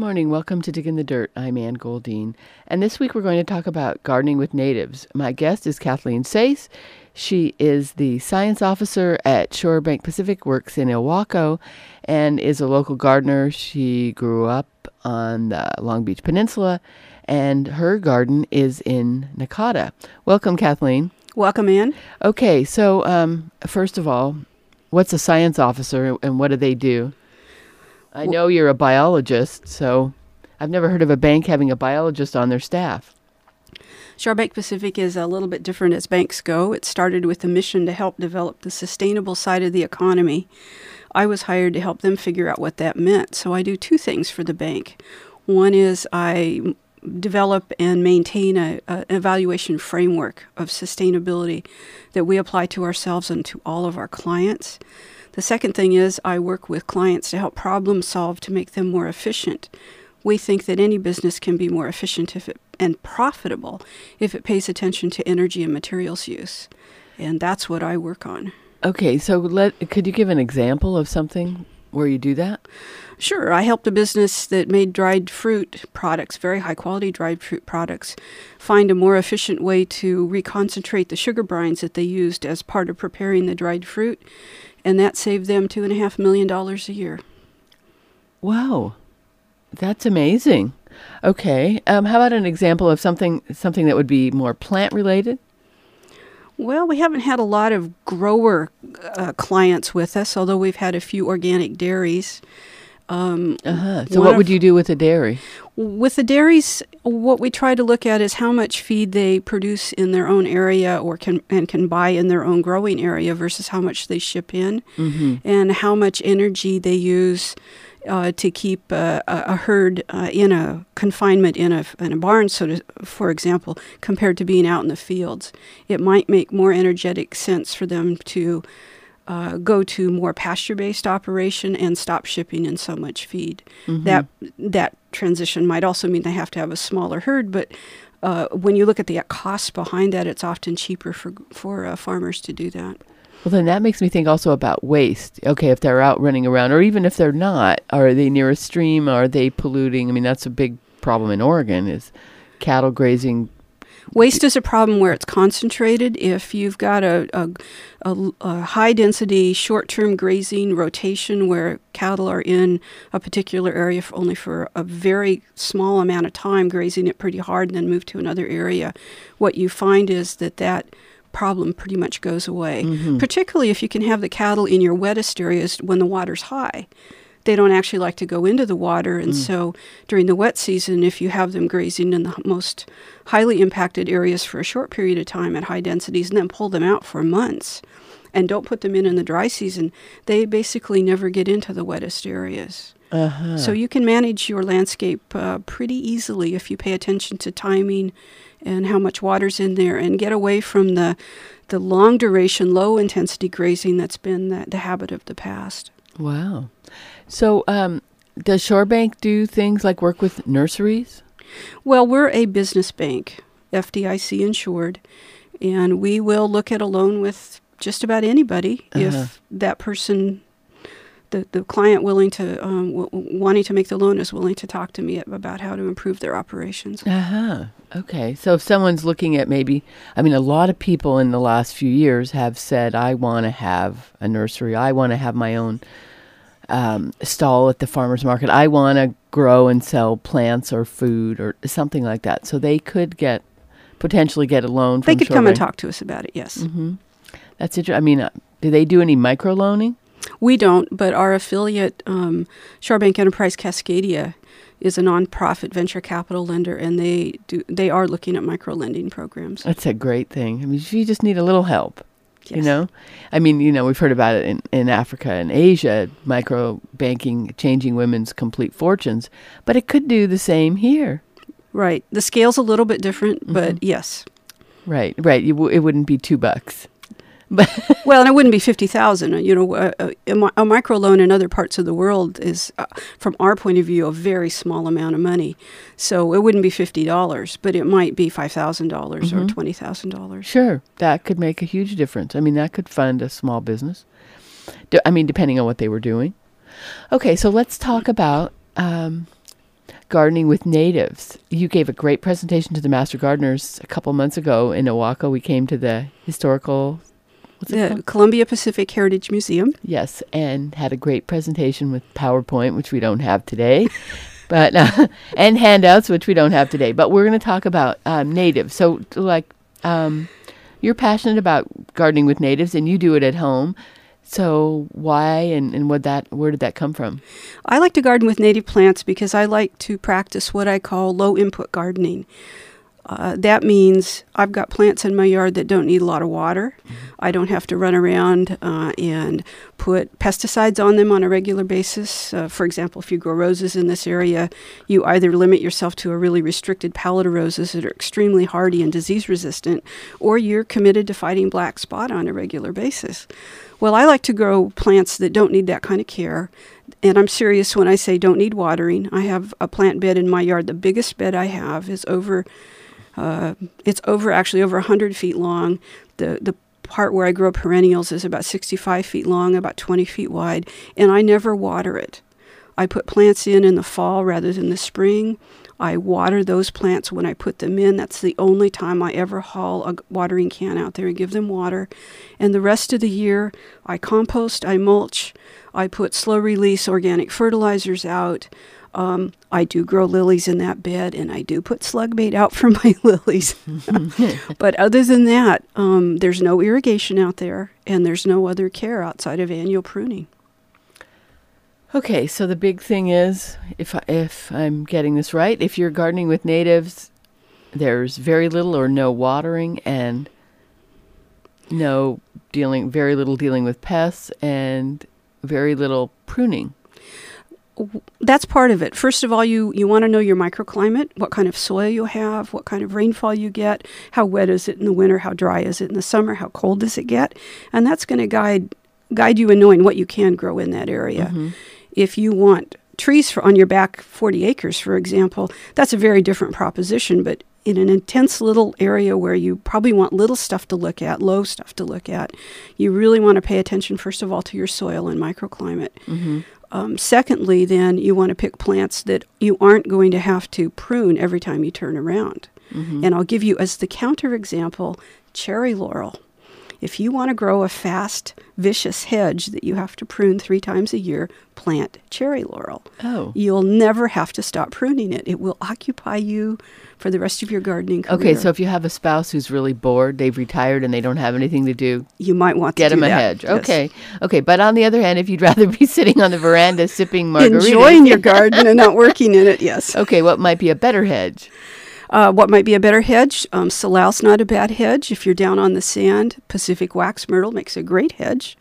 morning. Welcome to Dig in the Dirt. I'm Ann Goldine. And this week we're going to talk about gardening with natives. My guest is Kathleen Sace. She is the science officer at Shorebank Pacific, works in Ilwaco, and is a local gardener. She grew up on the Long Beach Peninsula, and her garden is in Nakata. Welcome, Kathleen. Welcome, Ann. Okay, so first of all, what's a science officer and what do they do? I know you're a biologist, so I've never heard of a bank having a biologist on their staff. Shorebank Pacific is a little bit different as banks go. It started with a mission to help develop the sustainable side of the economy. I was hired to help them figure out what that meant. So I do two things for the bank. One is I develop and maintain an evaluation framework of sustainability that we apply to ourselves and to all of our clients. The second thing is I work with clients to help problem solve to make them more efficient. We think that any business can be more efficient and profitable if it pays attention to energy and materials use. And that's what I work on. Okay, so could you give an example of something where you do that? Sure. I helped a business that made dried fruit products, very high-quality dried fruit products, find a more efficient way to reconcentrate the sugar brines that they used as part of preparing the dried fruit, and that saved them $2.5 million a year. Wow. That's amazing. Okay. How about an example of something that would be more plant-related? Well, we haven't had a lot of grower clients with us, although we've had a few organic dairies. So what would you do with a dairy? With the dairies, what we try to look at is how much feed they produce in their own area or can buy in their own growing area versus how much they ship in, and how much energy they use to keep a herd in a confinement in a barn, for example, compared to being out in the fields. It might make more energetic sense for them to go to more pasture-based operation and stop shipping in so much feed. That transition might also mean they have to have a smaller herd, but when you look at the cost behind that, it's often cheaper for farmers to do that. Well, then that makes me think also about waste. Okay, if they're out running around, or even if they're not, are they near a stream? Are they polluting? I mean, that's a big problem in Oregon, is cattle grazing. Waste is a problem where it's concentrated. If you've got a high-density, short-term grazing rotation where cattle are in a particular area only for a very small amount of time, grazing it pretty hard and then move to another area, what you find is that problem pretty much goes away, particularly if you can have the cattle in your wettest areas when the water's high. They don't actually like to go into the water, and so during the wet season, if you have them grazing in the most highly impacted areas for a short period of time at high densities and then pull them out for months and don't put them in the dry season, they basically never get into the wettest areas. So you can manage your landscape pretty easily if you pay attention to timing and how much water's in there, and get away from the long duration, low intensity grazing that's been the habit of the past. Wow. So does Shorebank do things like work with nurseries? Well, we're a business bank, FDIC insured, and we will look at a loan with just about anybody if that person, the client wanting to make the loan is willing to talk to me about how to improve their operations. Okay. So if someone's looking at a lot of people in the last few years have said, I want to have a nursery. I want to have my own stall at the farmer's market. I want to grow and sell plants or food or something like that. So they could potentially get a loan from They could Shorebank. come and talk to us about it, yes. That's interesting. I mean, do they do any microloaning? We don't, but our affiliate, Shorebank Enterprise Cascadia, is a nonprofit venture capital lender, and they are looking at micro-lending programs. That's a great thing. I mean, you just need a little help. Yes. You know? I mean, we've heard about it in Africa and Asia, micro banking changing women's complete fortunes, but it could do the same here. Right. The scale's a little bit different, but yes. Right. It wouldn't be $2. Well, and it wouldn't be $50,000. A microloan in other parts of the world is, from our point of view, a very small amount of money. So it wouldn't be $50, but it might be $5,000 or $20,000. Sure, that could make a huge difference. I mean, that could fund a small business. Depending on what they were doing. Okay, so let's talk about gardening with natives. You gave a great presentation to the Master Gardeners a couple months ago in Oaxaca. We came to the historical, the Columbia Pacific Heritage Museum. Yes, and had a great presentation with PowerPoint, which we don't have today, but and handouts, which we don't have today. But we're going to talk about natives. So, you're passionate about gardening with natives, and you do it at home. So why and where did that come from? I like to garden with native plants because I like to practice what I call low-input gardening. That means I've got plants in my yard that don't need a lot of water. Mm-hmm. I don't have to run around and put pesticides on them on a regular basis. For example, if you grow roses in this area, you either limit yourself to a really restricted palette of roses that are extremely hardy and disease-resistant, or you're committed to fighting black spot on a regular basis. Well, I like to grow plants that don't need that kind of care. And I'm serious when I say don't need watering. I have a plant bed in my yard. The biggest bed I have is over 100 feet long. The part where I grow perennials is about 65 feet long, about 20 feet wide, and I never water it. I put plants in the fall rather than the spring. I water those plants when I put them in. That's the only time I ever haul a watering can out there and give them water. And the rest of the year, I compost, I mulch, I put slow-release organic fertilizers out. I do grow lilies in that bed, and I do put slug bait out for my lilies. But other than that, there's no irrigation out there, and there's no other care outside of annual pruning. Okay, so the big thing is, if I'm getting this right, if you're gardening with natives, there's very little or no watering and very little dealing with pests and very little pruning. That's part of it. First of all, you want to know your microclimate, what kind of soil you have, what kind of rainfall you get, how wet is it in the winter, how dry is it in the summer, how cold does it get, and that's going to guide you in knowing what you can grow in that area. Mm-hmm. If you want trees on your back 40 acres, for example, that's a very different proposition, but in an intense little area where you probably want little stuff to look at, low stuff to look at, you really want to pay attention, first of all, to your soil and microclimate. Mm-hmm. Secondly, then, you want to pick plants that you aren't going to have to prune every time you turn around. Mm-hmm. And I'll give you, as the counterexample, cherry laurel. If you want to grow a fast, vicious hedge that you have to prune 3 times a year, plant cherry laurel. Oh. You'll never have to stop pruning it. It will occupy you for the rest of your gardening career. Okay, so if you have a spouse who's really bored, they've retired and they don't have anything to do, you might want to get them a hedge. Yes. Okay. But on the other hand, if you'd rather be sitting on the veranda sipping margaritas, enjoying your garden and not working in it, yes. Okay, what might be a better hedge? What might be a better hedge? Salals not a bad hedge. If you're down on the sand, Pacific wax myrtle makes a great hedge.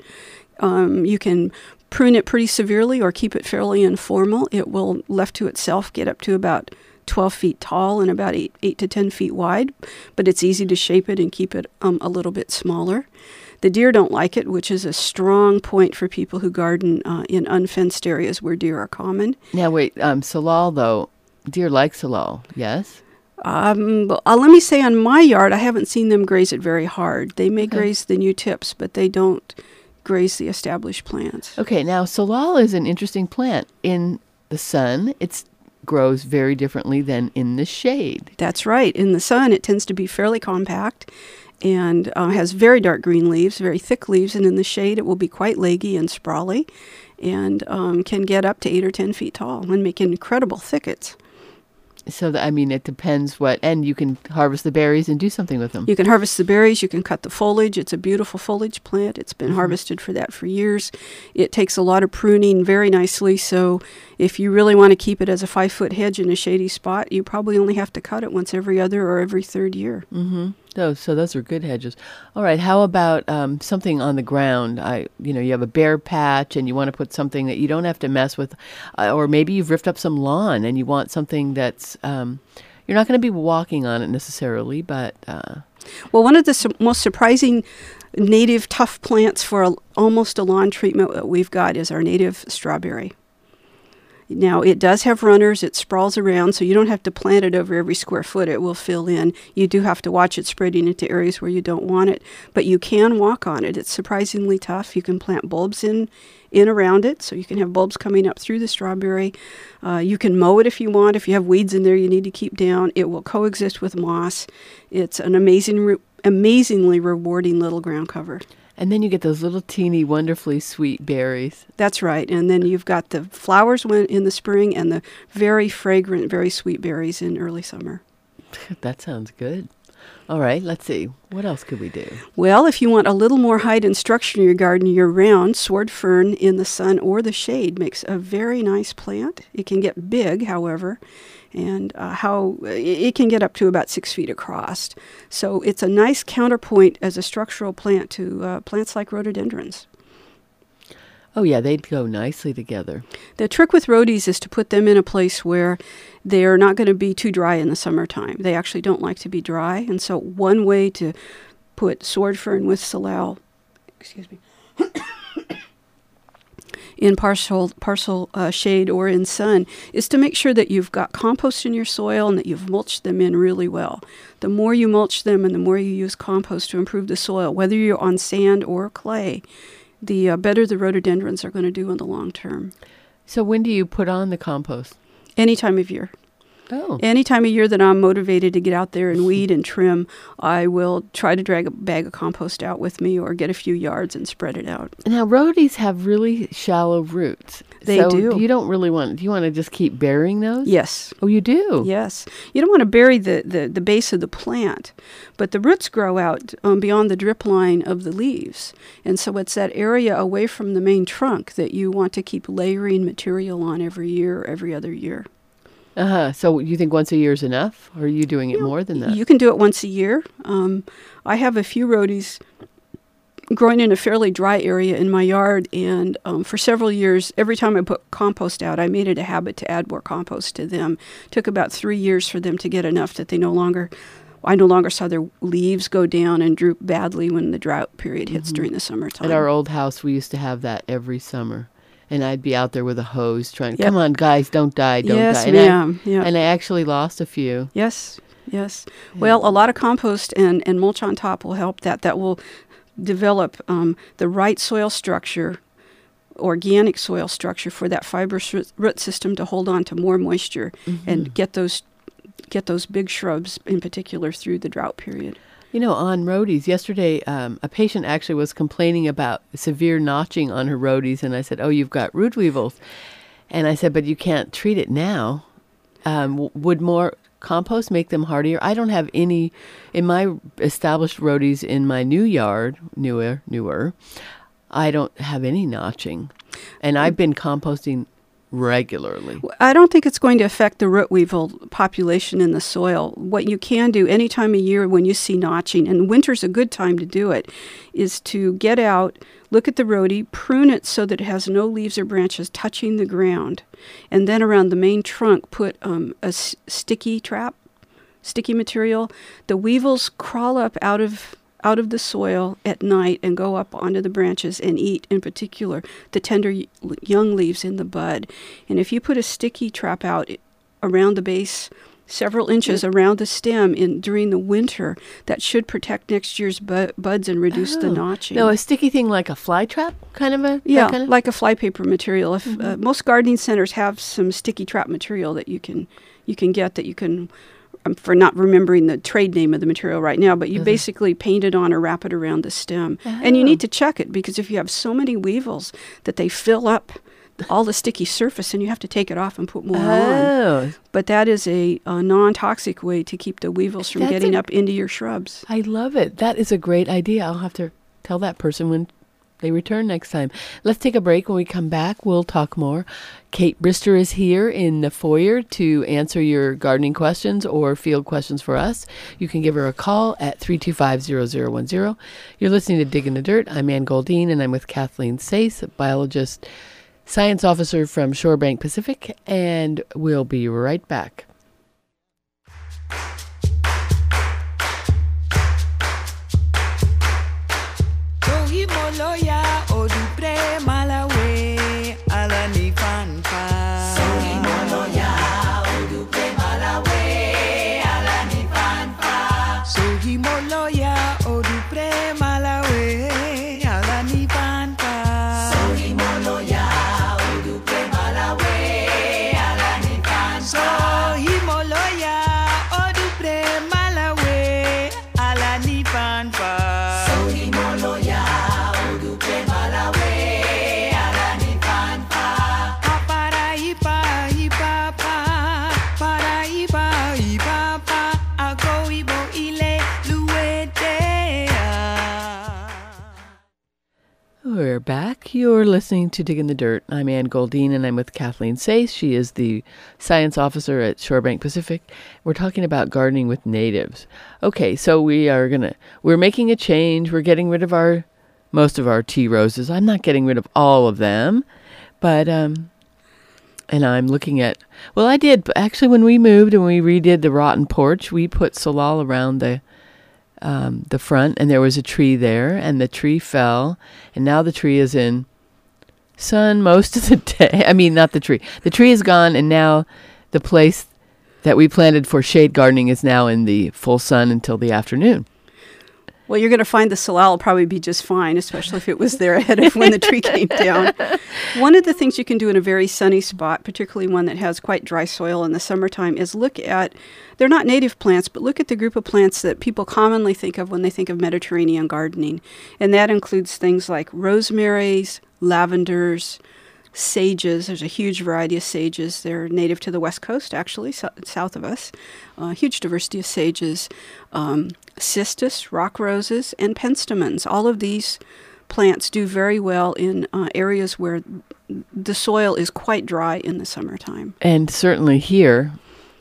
You can prune it pretty severely or keep it fairly informal. It will, left to itself, get up to about 12 feet tall and about 8 to 10 feet wide, but it's easy to shape it and keep it a little bit smaller. The deer don't like it, which is a strong point for people who garden in unfenced areas where deer are common. Now wait, salal though, deer like salal, yes? Let me say on my yard, I haven't seen them graze it very hard. They may graze the new tips, but they don't graze the established plants. Okay, now salal is an interesting plant. In the sun, it grows very differently than in the shade. That's right. In the sun, it tends to be fairly compact and has very dark green leaves, very thick leaves, and in the shade, it will be quite leggy and sprawly and can get up to 8 or 10 feet tall and make incredible thickets. So, it depends and you can harvest the berries and do something with them. You can harvest the berries, you can cut the foliage. It's a beautiful foliage plant. It's been harvested for that for years. It takes a lot of pruning very nicely, so if you really want to keep it as a 5-foot hedge in a shady spot, you probably only have to cut it once every other or every third year. Mm-hmm. So those are good hedges. All right, how about something on the ground? You have a bare patch and you want to put something that you don't have to mess with, or maybe you've ripped up some lawn and you want something that's, you're not going to be walking on it necessarily, but... Well, one of the most surprising native tough plants for almost a lawn treatment that we've got is our native strawberry. Now, it does have runners. It sprawls around, so you don't have to plant it over every square foot. It will fill in. You do have to watch it spreading into areas where you don't want it, but you can walk on it. It's surprisingly tough. You can plant bulbs in around it, so you can have bulbs coming up through the strawberry. You can mow it if you want. If you have weeds in there you need to keep down, it will coexist with moss. It's an amazingly rewarding little ground cover. And then you get those little teeny, wonderfully sweet berries. That's right. And then you've got the flowers in the spring and the very fragrant, very sweet berries in early summer. That sounds good. All right, let's see. What else could we do? Well, if you want a little more height and structure in your garden year-round, sword fern in the sun or the shade makes a very nice plant. It can get big, however, and it can get up to about 6 feet across. So it's a nice counterpoint as a structural plant to plants like rhododendrons. Oh, yeah, they'd go nicely together. The trick with rhodies is to put them in a place where they're not going to be too dry in the summertime. They actually don't like to be dry, and so one way to put sword fern with salal, in partial shade or in sun is to make sure that you've got compost in your soil and that you've mulched them in really well. The more you mulch them and the more you use compost to improve the soil, whether you're on sand or clay, the better the rhododendrons are going to do in the long term. So when do you put on the compost? Any time of year. Oh. Any time of year that I'm motivated to get out there and weed and trim, I will try to drag a bag of compost out with me or get a few yards and spread it out. Now, rhodies have really shallow roots. They so do. You don't really want, do you want to just keep burying those? Yes. Oh, you do? Yes. You don't want to bury the base of the plant, but the roots grow out beyond the drip line of the leaves. And so it's that area away from the main trunk that you want to keep layering material on every year or every other year. So you think once a year is enough? Or are you doing it more than that? You can do it once a year. I have a few rhodies growing in a fairly dry area in my yard, and for several years, every time I put compost out, I made it a habit to add more compost to them. It took about 3 years for them to get enough that I no longer saw their leaves go down and droop badly when the drought period hits during the summertime. At our old house, we used to have that every summer. And I'd be out there with a hose trying, come on, guys, don't die, don't die. Yes, ma'am. And I actually lost a few. Yes. Well, a lot of compost and mulch on top will help that. That will develop the right soil structure, organic soil structure for that fibrous root system to hold on to more moisture and get those big shrubs in particular through the drought period. You know, on rhodies, yesterday a patient actually was complaining about severe notching on her rhodies, and I said, oh, you've got root weevils. And I said, but you can't treat it now. Would more compost make them hardier? I don't have any, in my established rhodies in my new yard, newer, I don't have any notching. And I've been composting regularly. I don't think it's going to affect the root weevil population in the soil. What you can do any time of year when you see notching, and winter's a good time to do it, is to get out, look at the rhodie, prune it so that it has no leaves or branches touching the ground, and then around the main trunk put a sticky material. The weevils crawl up out of the soil at night and go up onto the branches and eat, in particular, the tender young leaves in the bud. And if you put a sticky trap out around the base, several inches around the stem during the winter, that should protect next year's buds and reduce the notching. No, a sticky thing like a fly trap, kind of a? Yeah, like a flypaper material. If most gardening centers have some sticky trap material that you can get that you can. For not remembering the trade name of the material right now, but you basically paint it on or wrap it around the stem. And you need to check it, because if you have so many weevils that they fill up all the sticky surface, and you have to take it off and put more on. But that is a non-toxic way to keep the weevils from getting up into your shrubs. I love it. That is a great idea. I'll have to tell that person when they return next time. Let's take a break. When we come back, we'll talk more. Kate Brister is here in the foyer to answer your gardening questions or field questions for us. You can give her a call at 325-0010. You're listening to Dig in the Dirt. I'm Ann Goldine, and I'm with Kathleen Sayce, a biologist, science officer from Shorebank Pacific, and we'll be right back. Loya o du pre malawe ala ni fan fa. We're back. You're listening to Dig in the Dirt. I'm Ann Goldine, and I'm with Kathleen Sayce. She is the science officer at Shorebank Pacific. We're talking about gardening with natives. Okay, so we're making a change. We're getting rid of most of our tea roses. I'm not getting rid of all of them, but and I'm looking at. Well, I did actually when we moved and we redid the rotten porch. We put solal around the front, and there was a tree there, and the tree fell, and now the tree is in sun most of the day. I mean, not the tree. The tree is gone, and now the place that we planted for shade gardening is now in the full sun until the afternoon. Well, you're going to find the solal will probably be just fine, especially if it was there ahead of when the tree came down. One of the things you can do in a very sunny spot, particularly one that has quite dry soil in the summertime, is look at, they're not native plants, but look at the group of plants that people commonly think of when they think of Mediterranean gardening. And that includes things like rosemaries, lavenders, sages. There's a huge variety of sages. They're native to the West Coast, actually, south of us. Huge diversity of sages. Cistus, rock roses, and penstemons. All of these plants do very well in areas where the soil is quite dry in the summertime. And certainly here,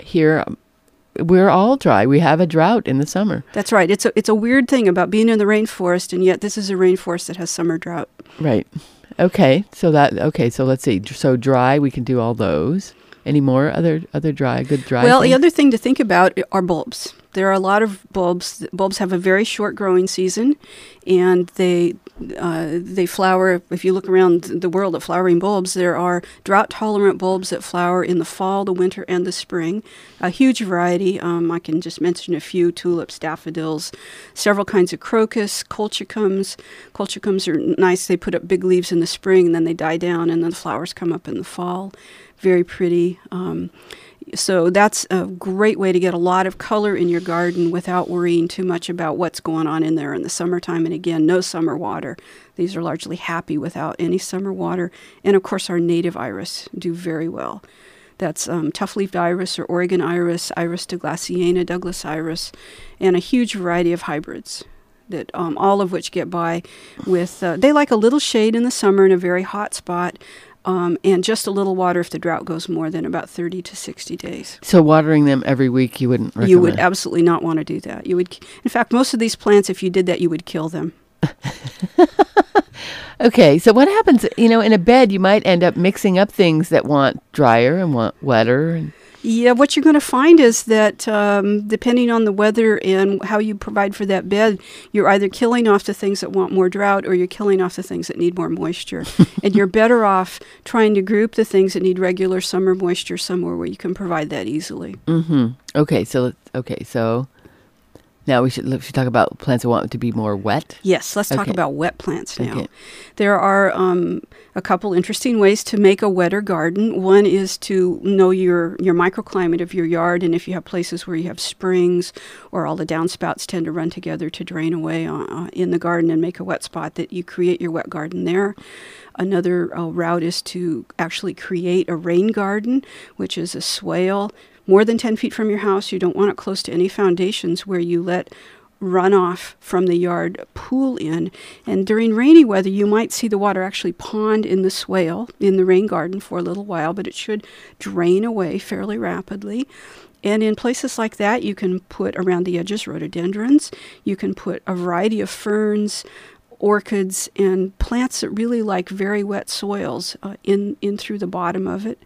we're all dry. We have a drought in the summer. That's right. It's a weird thing about being in the rainforest, and yet this is a rainforest that has summer drought. Right. Okay. So let's see. So dry, we can do all those. Any more other good dry Well, things? the other thing to think about are bulbs. There are a lot of bulbs. Bulbs have a very short growing season, and they flower. If you look around the world at flowering bulbs, there are drought-tolerant bulbs that flower in the fall, the winter, and the spring. A huge variety. I can just mention a few: tulips, daffodils, several kinds of crocus, colchicums. Colchicums are nice. They put up big leaves in the spring, and then they die down, and then the flowers come up in the fall. Very pretty. So that's a great way to get a lot of color in your garden without worrying too much about what's going on in there in the summertime. And again, no summer water. These are largely happy without any summer water. And of course, our native iris do very well. That's tough-leaved iris or Oregon iris, Iris douglassiana, Douglas iris, and a huge variety of hybrids. That all of which get by with, they like a little shade in the summer in a very hot spot, and just a little water if the drought goes more than about 30 to 60 days. So watering them every week, you wouldn't recommend? You would absolutely not want to do that. You would, in fact, most of these plants, if you did that, you would kill them. Okay, so what happens, in a bed, you might end up mixing up things that want drier and want wetter. Yeah, what you're going to find is that depending on the weather and how you provide for that bed, you're either killing off the things that want more drought or you're killing off the things that need more moisture. And you're better off trying to group the things that need regular summer moisture somewhere where you can provide that easily. Mm-hmm. Okay, so now we should talk about plants that want to be more wet. Yes, let's talk about wet plants now. Okay. There are a couple interesting ways to make a wetter garden. One is to know your microclimate of your yard, and if you have places where you have springs or all the downspouts tend to run together to drain away in the garden and make a wet spot, that you create your wet garden there. Another route is to actually create a rain garden, which is a swale more than 10 feet from your house. You don't want it close to any foundations where you let runoff from the yard pool in. And during rainy weather, you might see the water actually pond in the swale in the rain garden for a little while, but it should drain away fairly rapidly. And in places like that, you can put around the edges rhododendrons. You can put a variety of ferns, orchids, and plants that really like very wet soils in through the bottom of it.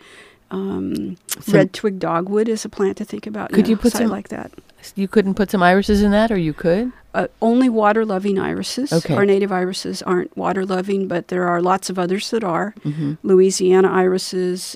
Red twig dogwood is a plant to think about. Could you put some like that? You couldn't put some irises in that, or you could? Only water-loving irises. Okay. Our native irises aren't water-loving, but there are lots of others that are. Mm-hmm. Louisiana irises,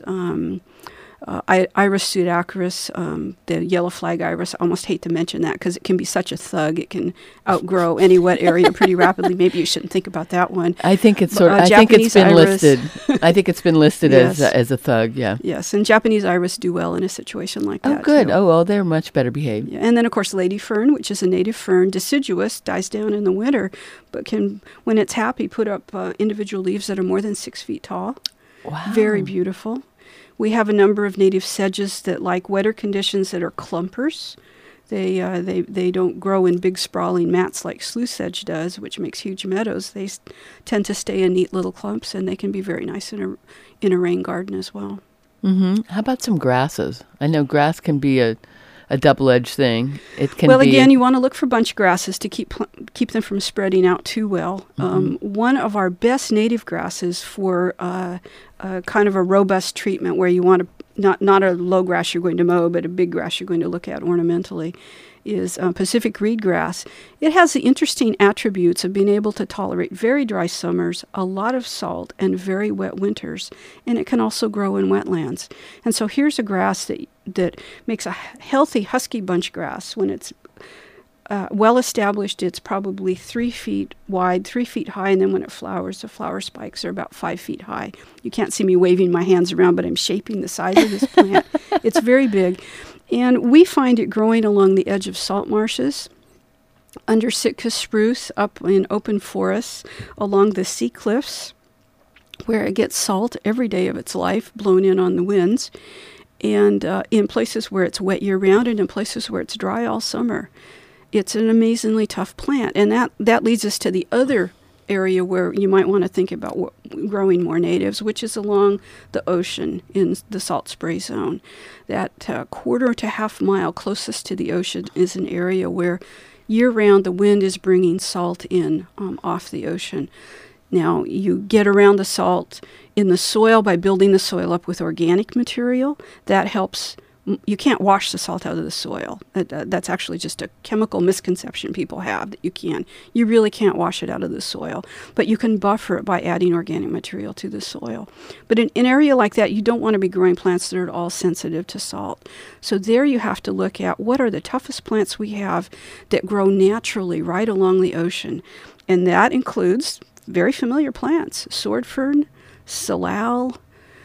Iris pseudacaris, the yellow flag iris. I almost hate to mention that because it can be such a thug. It can outgrow any wet area pretty rapidly. Maybe you shouldn't think about that one. I think it's I think it's been listed. I think it's been listed yes. as a thug. Yeah. Yes, and Japanese iris do well in a situation like that. Oh, good. Too. Oh, well, they're much better behaved. Yeah. And then, of course, lady fern, which is a native fern, deciduous, dies down in the winter, but can, when it's happy, put up individual leaves that are more than 6 feet tall. Wow. Very beautiful. We have a number of native sedges that like wetter conditions that are clumpers. They don't grow in big sprawling mats like sluice sedge does, which makes huge meadows. They tend to stay in neat little clumps, and they can be very nice in a rain garden as well. Mm-hmm. How about some grasses? I know grass can be a double-edged thing. It can well, be again, you want to look for bunch grasses to keep them from spreading out too well. One of our best native grasses for kind of a robust treatment where you want to not a low grass you're going to mow, but a big grass you're going to look at ornamentally, is Pacific reed grass. It has the interesting attributes of being able to tolerate very dry summers, a lot of salt, and very wet winters, and it can also grow in wetlands. And so here's a grass that makes a healthy husky bunch grass. When it's well established, it's probably 3 feet wide, 3 feet high, and then when it flowers, the flower spikes are about 5 feet high. You can't see me waving my hands around, but I'm shaping the size of this plant. It's very big. And we find it growing along the edge of salt marshes, under Sitka spruce, up in open forests, along the sea cliffs, where it gets salt every day of its life, blown in on the winds, and in places where it's wet year-round and in places where it's dry all summer. It's an amazingly tough plant, and that leads us to the other area where you might want to think about growing more natives, which is along the ocean in the salt spray zone. That quarter to half mile closest to the ocean is an area where year-round the wind is bringing salt in off the ocean. Now, you get around the salt in the soil by building the soil up with organic material. That helps. You can't wash the salt out of the soil. That's actually just a chemical misconception people have, that you can. You really can't wash it out of the soil. But you can buffer it by adding organic material to the soil. But in an area like that, you don't want to be growing plants that are at all sensitive to salt. So there you have to look at what are the toughest plants we have that grow naturally right along the ocean. And that includes very familiar plants: sword fern, salal,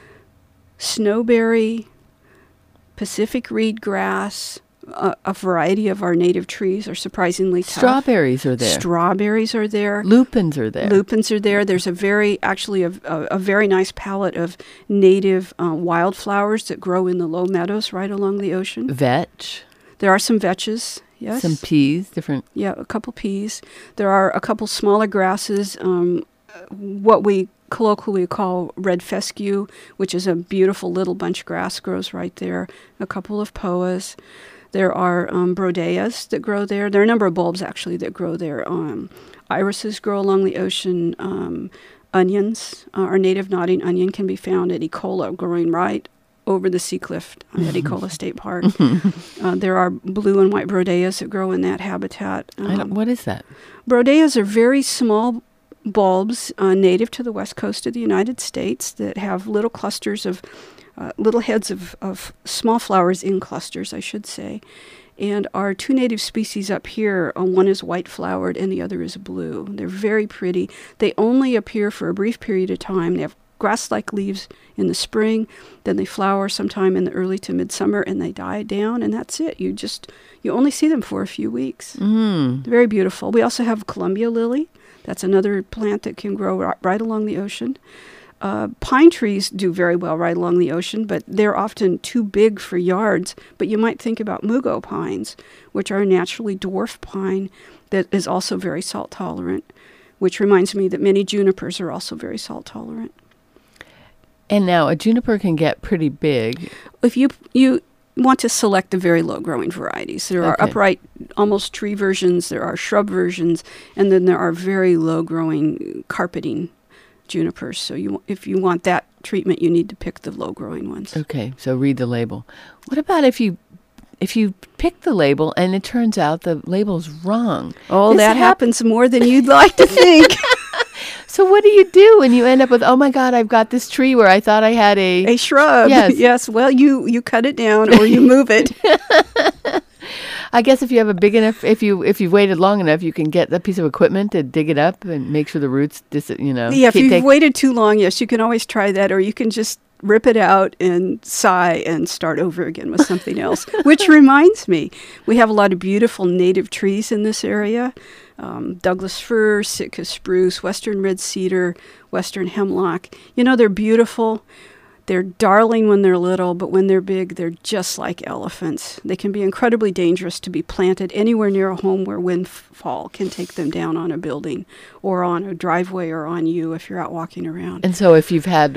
snowberry, Pacific reed grass. A variety of our native trees are surprisingly tough. Strawberries are there. Strawberries are there. Lupins are there. Lupins are there. There's a very nice palette of native wildflowers that grow in the low meadows right along the ocean. Vetch. There are some vetches, yes. Some peas, different. Yeah, a couple peas. There are a couple smaller grasses, what we colloquially call red fescue, which is a beautiful little bunch grass, grows right there. A couple of poas. There are brodeas that grow there. There are a number of bulbs, actually, that grow there. Irises grow along the ocean. Onions, our native nodding onion, can be found at Ecola, growing right over the sea cliff at Ecola State Park. There are blue and white brodeas that grow in that habitat. What is that? Brodeas are very small bulbs native to the west coast of the United States that have little clusters of little heads of small flowers in clusters, I should say. And our two native species up here, one is white flowered and the other is blue. They're very pretty. They only appear for a brief period of time. They have grass-like leaves in the spring, then they flower sometime in the early to midsummer and they die down, and that's it. You only see them for a few weeks. They're very beautiful. We also have Columbia lily. That's another plant that can grow right along the ocean. Pine trees do very well right along the ocean, but they're often too big for yards. But you might think about mugo pines, which are a naturally dwarf pine that is also very salt tolerant, which reminds me that many junipers are also very salt tolerant. And now a juniper can get pretty big. If you want to select the very low-growing varieties. There are upright, almost tree versions, there are shrub versions, and then there are very low-growing carpeting junipers. So if you want that treatment, you need to pick the low-growing ones. Okay, so read the label. What about if you pick the label and it turns out the label's wrong? Oh, that happens more than you'd like to think. So what do you do when you end up with, oh my God, I've got this tree where I thought I had a shrub? Yes. Yes. Well, you cut it down or you move it. I guess if you have a big enough, if you've waited long enough, you can get that piece of equipment to dig it up and make sure the roots, Yeah, if you've waited too long, yes, you can always try that, or you can just rip it out and sigh and start over again with something else. Which reminds me, we have a lot of beautiful native trees in this area. Douglas fir, Sitka spruce, western red cedar, western hemlock. They're beautiful. They're darling when they're little, but when they're big, they're just like elephants. They can be incredibly dangerous to be planted anywhere near a home where windfall can take them down on a building or on a driveway or on you if you're out walking around. And so if you've had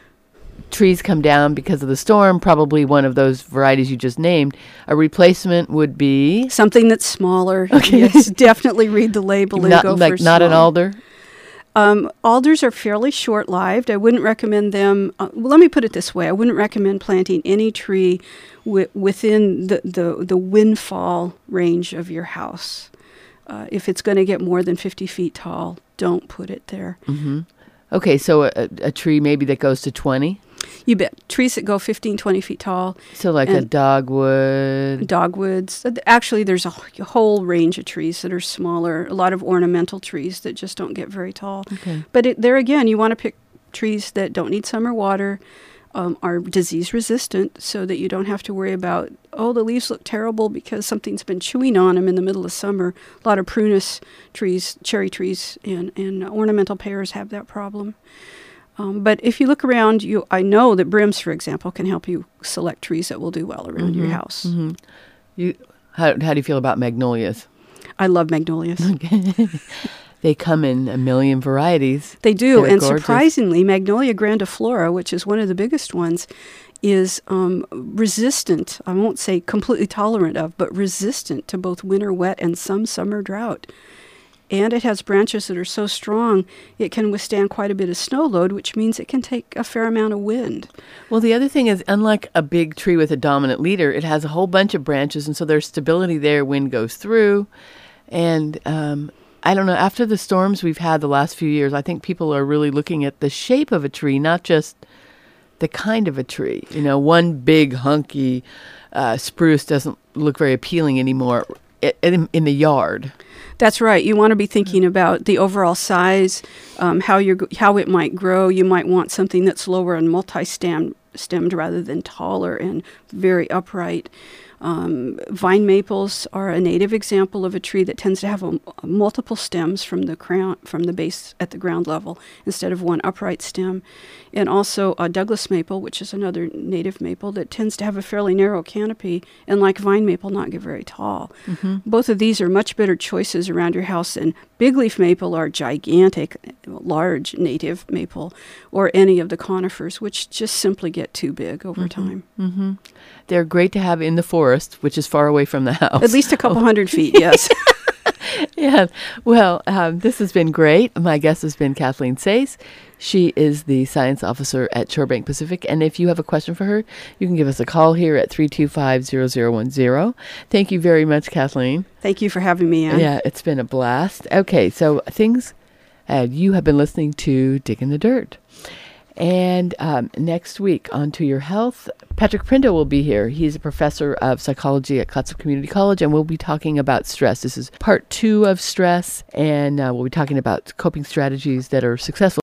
trees come down because of the storm, probably one of those varieties you just named, a replacement would be? Something that's smaller. Okay. Yes, definitely read the label and go for not an alder? Alders are fairly short-lived. I wouldn't recommend them. Let me put it this way: I wouldn't recommend planting any tree within the windfall range of your house. If it's going to get more than 50 feet tall, don't put it there. Mm-hmm. Okay, so a tree maybe that goes to 20? You bet. Trees that go 15, 20 feet tall. So like a dogwood? Dogwoods. Actually, there's a whole range of trees that are smaller, a lot of ornamental trees that just don't get very tall. Okay. But there again, you want to pick trees that don't need summer water, are disease resistant, so that you don't have to worry about, the leaves look terrible because something's been chewing on them in the middle of summer. A lot of prunus trees, cherry trees, and ornamental pears have that problem. But if you look around, I know that brims, for example, can help you select trees that will do well around your house. Mm-hmm. How do you feel about magnolias? I love magnolias. They come in a million varieties. They do, They're and gorgeous. Surprisingly, Magnolia grandiflora, which is one of the biggest ones, is resistant. I won't say completely tolerant of, but resistant to both winter wet and some summer drought. And it has branches that are so strong, it can withstand quite a bit of snow load, which means it can take a fair amount of wind. Well, the other thing is, unlike a big tree with a dominant leader, it has a whole bunch of branches, and so there's stability there. Wind goes through. And I don't know, after the storms we've had the last few years, I think people are really looking at the shape of a tree, not just the kind of a tree. One big, hunky spruce doesn't look very appealing anymore in the yard. That's right. You want to be thinking about the overall size, how it might grow. You might want something that's lower and multi-stemmed rather than taller and very upright. Vine maples are a native example of a tree that tends to have multiple stems from the base at the ground level instead of one upright stem. And also Douglas maple, which is another native maple that tends to have a fairly narrow canopy and, like vine maple, not get very tall. Mm-hmm. Both of these are much better choices around your house than big leaf maple or gigantic, large native maple or any of the conifers, which just simply get too big over time. Mm-hmm. They're great to have in the forest, which is far away from the house. At least a couple hundred feet, yes. Yeah. Well, this has been great. My guest has been Kathleen Sayce. She is the science officer at Shorebank Pacific. And if you have a question for her, you can give us a call here at 325-0010. Thank you very much, Kathleen. Thank you for having me, Ann. Yeah, it's been a blast. Okay, so you have been listening to Dig in the Dirt. And next week on To Your Health, Patrick Prindo will be here. He's a professor of psychology at Clatsop Community College, and we'll be talking about stress. This is part 2 of stress, and we'll be talking about coping strategies that are successful